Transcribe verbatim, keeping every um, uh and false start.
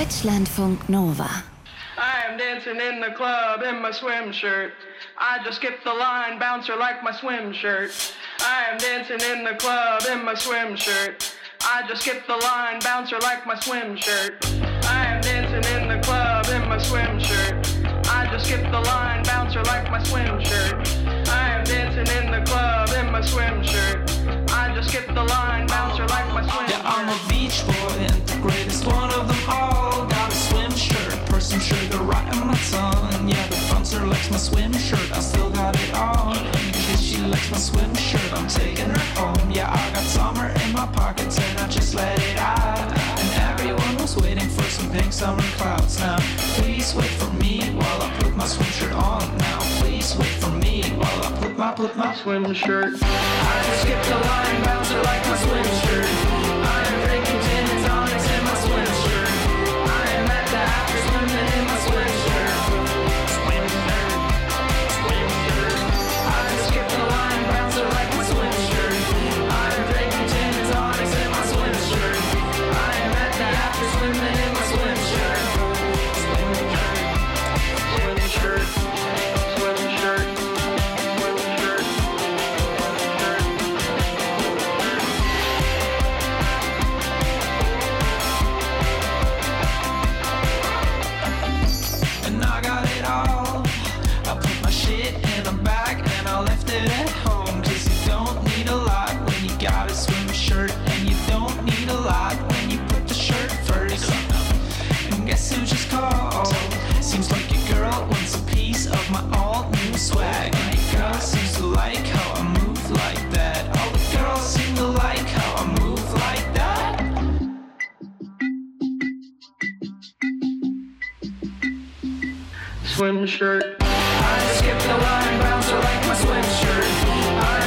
Deutschlandfunk Nova. I am dancing in the club in my swim shirt. I just skipped the line, bouncer like my swim shirt. I am dancing in the club in my swim shirt. I just skipped the line, bouncer like my swim shirt. I am dancing in the club in my swim shirt. I just skipped the line, bouncer like my swim shirt. I am dancing in the club in my swim shirt. I just skipped the line, bouncer like my swim shirt. Yeah, I'm a beach boy and the greatest one of them all. Got a swim shirt, pour some sugar right on my tongue. Yeah, the bouncer likes my swim shirt, I still got it on. And because she likes my swim shirt, I'm taking her home. Yeah, I got summer in my pockets and I just let it out. And everyone was waiting for some pink summer clouds. Now, please wait for me while I put my swim shirt on. Now, please wait for me while I put my, put my swim shirt. I just skipped the line, bouncer like my swim shirt. I am drinking gin and tonics in my swim shirt. I am at the after swimming in my swim shirt. Swim shirt, swim shirt. I just skipped the line, bouncer like my swim shirt. I am drinking gin and tonics in my swim shirt. I am at the after swimming in my swim shirt. Swim shirt, Swim shirt. Swim shirt. Swim shirt. and I got it all. I put my shit in a bag and I left it at home. Cause you don't need a lot when you got a swim shirt. And you don't need a lot when you put the shirt first. And guess who just called? Seems like your girl wants a piece of my all new swag. And your girl seems to like how I move like that. All the girls seem to like how I move like that. Swim shirt. I just skipped the line, bouncer like my swim shirt. I